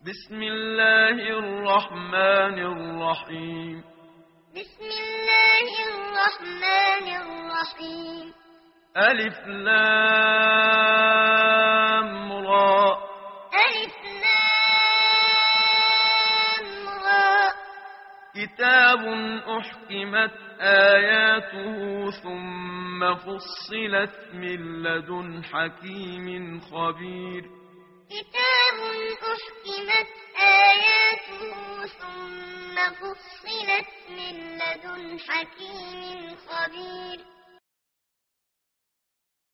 بسم الله الرحمن الرحيم. بسم الله الرحمن الرحيم. ألف لام را. ألف لام را. كتاب أحكمت آياته ثم فصلت من لدن حكيم خبير. كتاب أحكمت آياته ثم فصلت من لدن حكيم خبير.